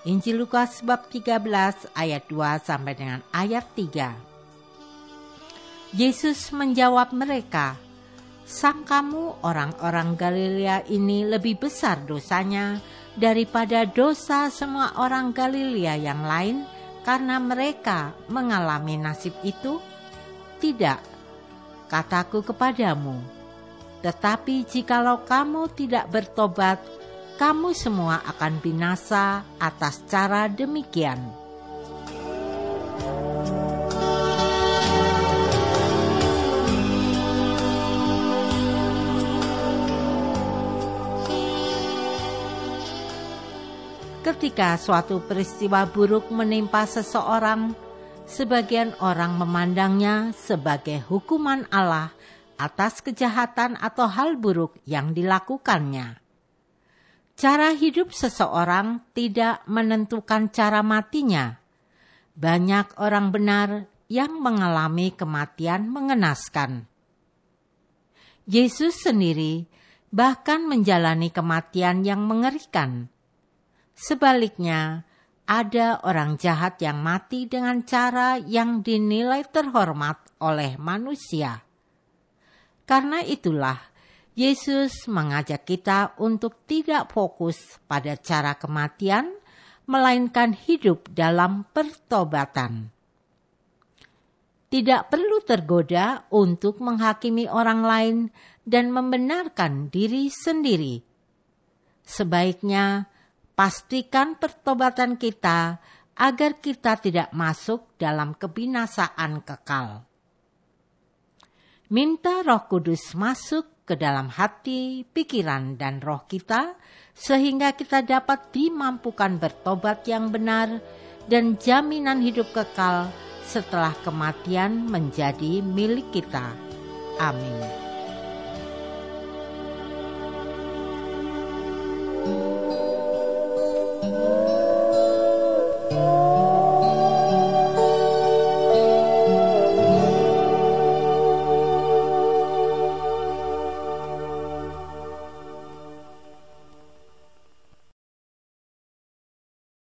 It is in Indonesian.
Injil Lukas bab 13 ayat 2 sampai dengan ayat 3. Yesus menjawab mereka, "Sangkamu orang-orang Galilea ini lebih besar dosanya daripada dosa semua orang Galilea yang lain karena mereka mengalami nasib itu? Tidak, kataku kepadamu, tetapi jikalau kamu tidak bertobat, kamu semua akan binasa atas cara demikian." Ketika suatu peristiwa buruk menimpa seseorang, sebagian orang memandangnya sebagai hukuman Allah atas kejahatan atau hal buruk yang dilakukannya. Cara hidup seseorang tidak menentukan cara matinya. Banyak orang benar yang mengalami kematian mengenaskan. Yesus sendiri bahkan menjalani kematian yang mengerikan. Sebaliknya, ada orang jahat yang mati dengan cara yang dinilai terhormat oleh manusia. Karena itulah, Yesus mengajak kita untuk tidak fokus pada cara kematian, melainkan hidup dalam pertobatan. Tidak perlu tergoda untuk menghakimi orang lain dan membenarkan diri sendiri. Sebaiknya, pastikan pertobatan kita agar kita tidak masuk dalam kebinasaan kekal. Minta Roh Kudus masuk ke dalam hati, pikiran, dan roh kita, sehingga kita dapat dimampukan bertobat yang benar dan jaminan hidup kekal setelah kematian menjadi milik kita. Amin.